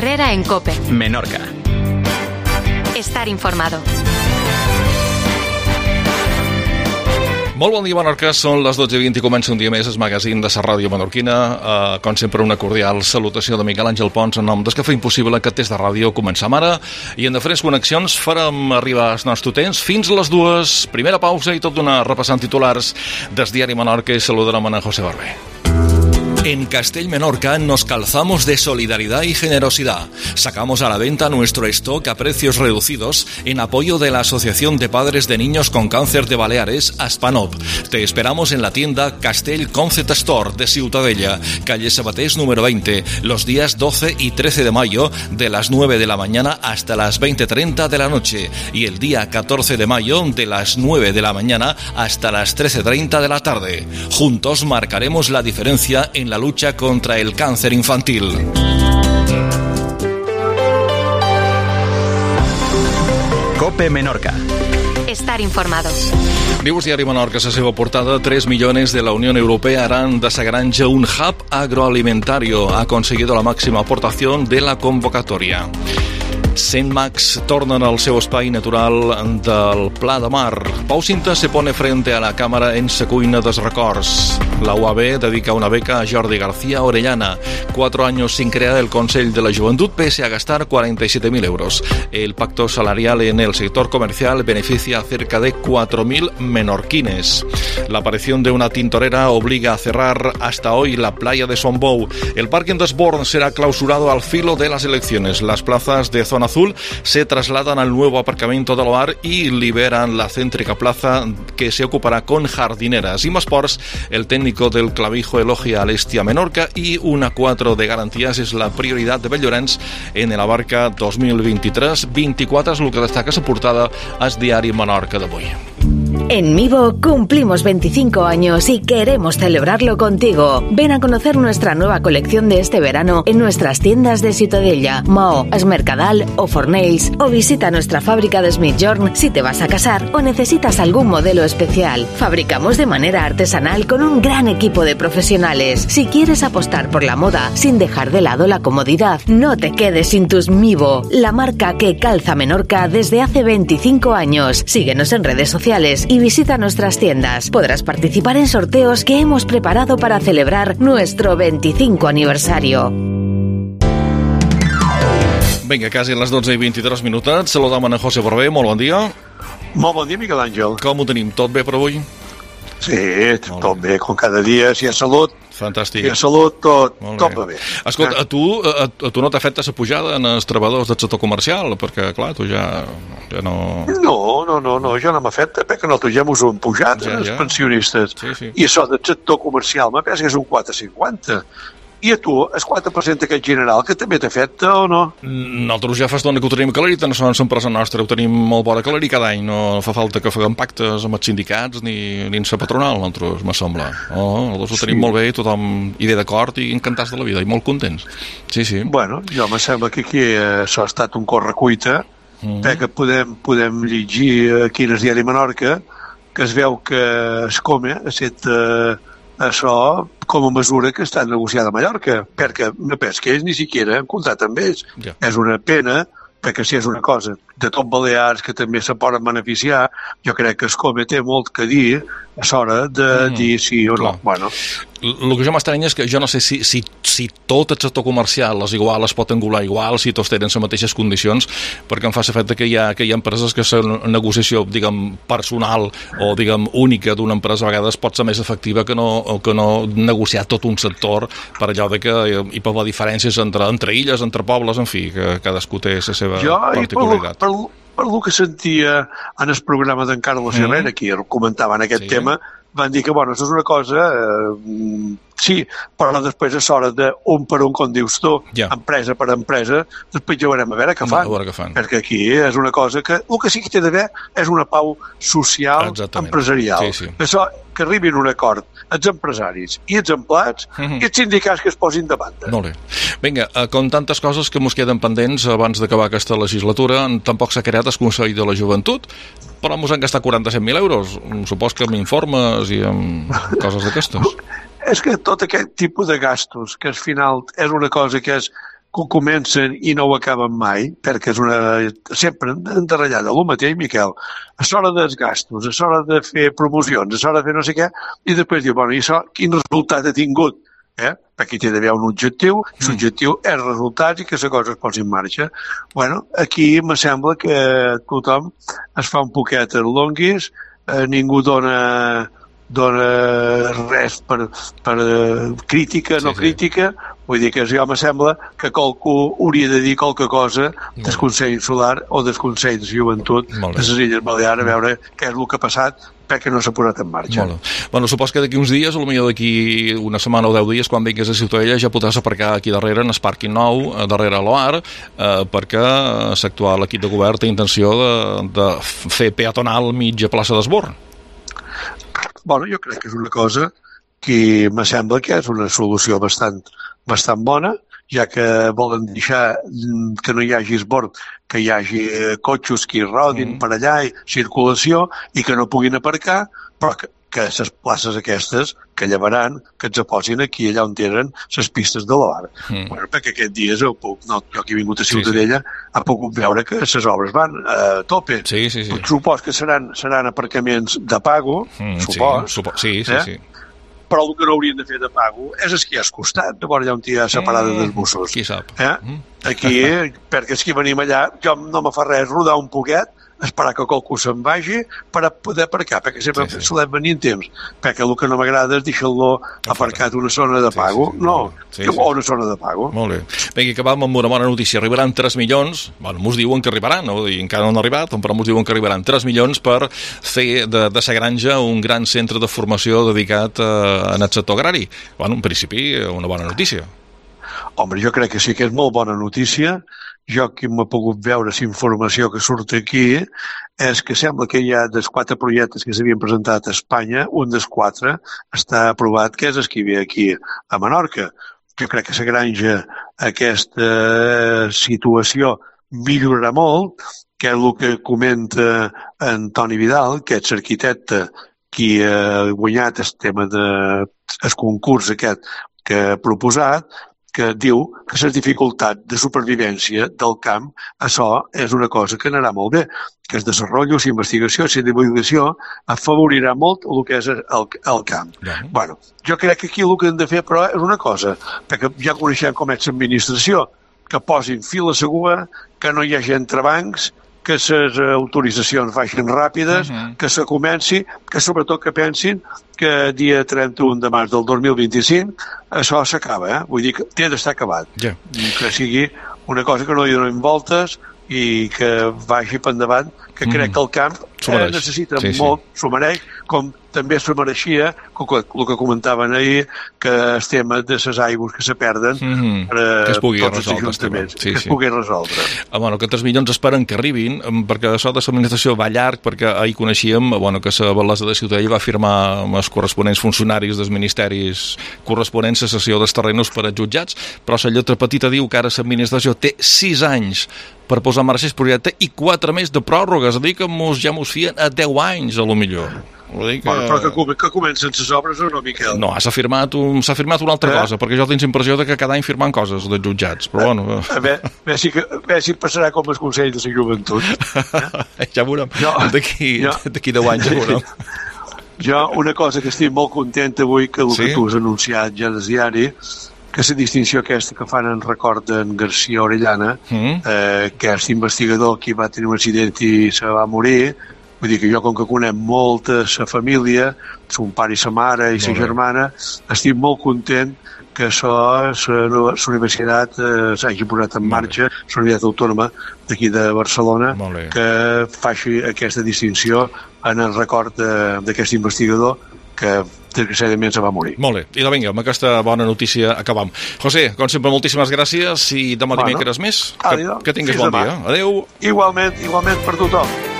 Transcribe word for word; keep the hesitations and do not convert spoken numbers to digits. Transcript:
Herrera en COPE. Menorca. Estar informado. Molt bon dia, Menorca. Són les dotze i vint i comença un dia més el magazín de la ràdio menorquina. Uh, com sempre, una cordial salutació de Miquel Àngel Pons en nom del que fa impossible que des de ràdio començam ara. I en diferents connexions farem arribar els nostres temps fins a les dues. Primera pausa i tot d'una repassant titulars del diari Menorca i saludarem a José Barbé. En Castell Menorca nos calzamos de solidaridad y generosidad. Sacamos a la venta nuestro stock a precios reducidos en apoyo de la Asociación de Padres de Niños con Cáncer de Baleares, ASPANOP. Te esperamos en la tienda Castell Concept Store de Ciutadella, calle Sabatés número veinte, los días doce y trece de mayo, de las nueve de la mañana hasta las veinte treinta de la noche, y el día catorce de mayo, de las nueve de la mañana hasta las trece treinta de la tarde. Juntos marcaremos la diferencia en la lucha contra el cáncer infantil. COPE Menorca. Estar informados. Diu el diari Menorca a la seva portada: tres millones de la Unión Europea harán de esa granja un hub agroalimentario. Ha conseguido la máxima aportación de la convocatoria. Centmax tornen al seu espai natural del Pla de Mar. Pau Cinta se pone frente a la cámara en sa cuina dels records. La U A B dedica una beca a Jordi García Orellana. Cuatro años sin crear el Consell de la Juventud pese a gastar cuarenta y siete mil euros. El pacto salarial en el sector comercial beneficia a cerca de cuatro mil menorquines. La aparición de una tintorera obliga a cerrar hasta hoy la playa de Sombou. El parking de Esborn será clausurado al filo de las elecciones. Las plazas de zona azul se trasladan al nuevo aparcamiento del Oar y liberan la céntrica plaza que se ocupará con jardineras. Y más sports, el técnico del Clavijo elogia al Estia Menorca y una cuatro de garantías es la prioridad de Belllorens en el Abarca dos mil vint-i-tres vint-i-quatre, es el que destaca la portada al diari Menorca d'avui. En Mivo cumplimos veinticinco años y queremos celebrarlo contigo. Ven a conocer nuestra nueva colección de este verano en nuestras tiendas de Ciutadella, Maó, Es Mercadal o Fornells, o visita nuestra fábrica de Smithjorn si te vas a casar o necesitas algún modelo especial. Fabricamos de manera artesanal con un gran equipo de profesionales. Si quieres apostar por la moda sin dejar de lado la comodidad, no te quedes sin tus Mivo, la marca que calza Menorca desde hace veinticinco años. Síguenos en redes sociales y visita nuestras tiendas. Podrás participar en sorteos que hemos preparado para celebrar nuestro veinticinco aniversario. Vinga, quasi a les dotze i vint-i-tres minutets. Saludam a José Barbé, molt bon dia. Molt bon dia, Miquel Àngel. Com ho tenim? Tot bé per avui? Sí, tot bé, com cada dia, si hi ha salut. Fantàstic. Si hi ha salut, tot, tot va bé. Escolta, a tu, a, a tu no t'afecta la pujada en els treballadors del sector comercial? Perquè, clar, tu ja, ja no... No, no, no, no, jo no m'afecta, perquè nosaltres ja ens ho hem pujat, ja, els ja. pensionistes. Sí, sí. I això del sector comercial, me pensa que és un quatre coma cinquanta. I a tu, el quatre per cent aquest general, que també t'afecta o no? Nosaltres ja fa estona que ho tenim aclarit, no som l'empresa nostra, ho tenim molt bona aclarit cada any, no fa falta que faguem pactes amb els sindicats ni, ni amb la patronal, nosaltres, me sembla. Oh, nosaltres ho tenim sí. molt bé i tothom hi ve d'acord i encantats de la vida i molt contents. Sí, sí. Bueno, jo me sembla que aquí eh, s'ha estat un correcuita, mm. perquè podem, podem llegir aquí en el diari Menorca que es veu que es come a set... Eh, això com a mesura que està negociada a Mallorca, perquè no penso que ells ni siquiera han comptat amb ells. Ja. És una pena, perquè si és una cosa de tot Balears que també se poden beneficiar, jo crec que Escome té molt que dir a l'hora de mm, dir sí o no. Bueno. El que jo m'estranya és que jo no sé si, si, si tot el sector comercial és igual, es pot engolar igual, si tots tenen les mateixes condicions, perquè em fa l'efecte que hi ha, que hi ha empreses que la negociació, diguem, personal o, diguem, única d'una empresa a vegades pot ser més efectiva que no, que no negociar tot un sector per allò de que hi pot haver diferències entre, entre illes, entre pobles, en fi, que cadascú té la seva jo, particularitat. Per, per, per el que sentia en el programa d'en Carlos mm. Herrera, aquí comentaven aquest sí. tema, van dir que, bueno, això és una cosa, eh, sí, però després és hora d'un per un, com dius tu, ja. empresa per empresa, després ja veurem a veure què fan, veure què fan. Perquè aquí és una cosa que, el que sí que té d'haver és una pau social, exactament. Empresarial. Sí, sí. Això, que arribin a un acord els empresaris i els empleats mm-hmm. i els sindicats que es posin de banda. Molt bé. Vinga, com tantes coses que ens queden pendents abans d'acabar aquesta legislatura, tampoc s'ha creat el Consell de la Joventut, però ens han gastat quaranta-set mil euros. Supos que amb informes i amb coses d'aquestes. És que tot aquest tipus de gastos, que al final és una cosa que és que ho comencen i no ho acaben mai, perquè és una... sempre endarrellada, el mateix, Miquel. A l'hora dels gastos, a l'hora de fer promocions, a l'hora de fer no sé què, i després diu, bueno, i això quin resultat ha tingut? Eh? Perquè té d'haver un objectiu, i l'objectiu és resultats i que la cosa es posi en marxa. Bueno, aquí me sembla que tothom es fa un poquet en longuis, eh, ningú dona, dona res per, per eh, crítica, no sí, sí. crítica, vull dir que jo me sembla que qualcú hauria de dir qualque cosa del Consell Insular o del Consell de Joventut de les Illes Balears a veure què és el que ha passat perquè no s'ha posat en marxa. Molt bé. Bueno, supos que d'aquí uns dies, potser d'aquí una setmana o deu dies, quan vinguis a Ciutadella, ja podràs aparcar aquí darrere, en el pàrquing nou, darrere l'O A R, eh, perquè l'actual equip de govern té intenció de, de fer peatonal mitja plaça d'Esborn. Bueno, jo crec que és una cosa que me sembla que és una solució bastant, bastant bona, ja que volen deixar que no hi hagi esbord, que hi hagi cotxos que hi rodin mm. per allà, i circulació, i que no puguin aparcar, però que, que les places aquestes que llevaran, que ens posin aquí allà on tenen les pistes de l'O A R. Mm. Bueno, perquè aquests dies ho puc, no, jo que he vingut a Ciutadella, sí, sí. he pogut veure que les obres van a tope. Sí, sí, sí. Supos que seran, seran aparcaments de pago, mm, supos. Sí, supo, sí, sí, eh? sí. Però el que no haurien de fer de pago és el que hi ha al costat, llavors hi ha un tia separada mm, dels bussos. Qui sap? Eh? Mm. Aquí, perquè és que venim allà, jo no me fa res rodar un poquet, esperar que qualcú se'n vagi per a poder aparcar, perquè sempre sí, sí. solem venir en temps, perquè el que no m'agrada és deixar-lo aparcat una zona de pago, sí, sí, sí. no, sí, sí. o una zona de pago. Molt bé. Vinga, acabam amb una bona notícia. Arribaran tres milions, bueno, mos diuen que arribaran, no? I encara no han arribat, però mos diuen que arribaran tres milions per fer de, de sa granja un gran centre de formació dedicat a, a el sector agrari. Bueno, en principi, una bona notícia. Home, jo crec que sí que és molt bona notícia. Jo que m'he pogut veure la informació que surt aquí és que sembla que hi ha dels quatre projectes que s'havien presentat a Espanya, un dels quatre està aprovat, que és el que hi havia aquí a Menorca. Jo crec que la granja aquesta situació millorarà molt, que és el que comenta en Toni Vidal, que és l'arquitecte qui ha guanyat el tema del concurs aquest que ha proposat, que diu que les dificultats de supervivència del camp, això és una cosa que anarà molt bé, que el desenvolupament, la investigació, la divulgació afavorirà molt el que és el, el camp. Ja. Bueno, jo crec que aquí el que hem de fer, però, és una cosa, perquè ja coneixem com és l'administració, que posin fil a segura, que no hi hagi entrebancs, que les autoritzacions vagin ràpides, uh-huh. que se comenci, que sobretot que pensin que dia trenta-u de març del dos mil vint-i-cinc això s'acaba, eh? Vull dir que té d'estar acabat. Yeah. Que sigui una cosa que no hi donem voltes i que vagi per endavant, que mm. crec que el camp eh, necessita sí, molt, sí. s'ho mereix, com també s'ho mereixia, com que, el que comentaven ahir, que el tema de les aigües que se perden mm-hmm. per a que es pugui tots els ajuntaments, sí, que es sí. pugui resoldre. Ah, bueno, que tres milions esperen que arribin, perquè això de l'administració va llarg, perquè ahir coneixíem bueno, que la Balesa de Ciutadella va firmar amb els corresponents funcionaris dels ministeris corresponents a cessió dels terrenys per als jutjats, però la lletra petita diu que ara l'administració té sis anys per posar en marxa el projecte i quatre més de pròrroga, és a dir que mos, ja mos fien a deu anys, a lo millor. Que... Bueno, però que, que comencen les obres o no, Miquel? No, s'ha firmat, un, s'ha firmat una altra eh? cosa, perquè jo tinc la impressió de que cada any firmen coses dels jutjats, però eh, bueno... A veure, a veure, si, a veure si passarà com el Consell de la Joventut. Eh? Ja veurem, jo, d'aquí, jo, d'aquí deu anys ja veurem. Jo, una cosa que estic molt content avui, que el sí? que tu has anunciat ja al diari, que la distinció aquesta que fan en record d'en García Orellana, mm. eh, que és investigador que va tenir un accident i se va morir, vull dir que jo, com que conec molta sa família, son pare i sa mare i sa germana, estic molt content que això, la universitat eh, s'hagi posat en marxa, la Universitat Autònoma d'aquí de Barcelona, que faci aquesta distinció en el record d'aquest investigador que desgraciadament se va morir. Molt bé, i vinga, amb aquesta bona notícia acabam. José, com sempre, moltíssimes gràcies i demà bueno, dimecres més. Que, que tinguis bon dia. Adéu. Igualment, igualment per tothom.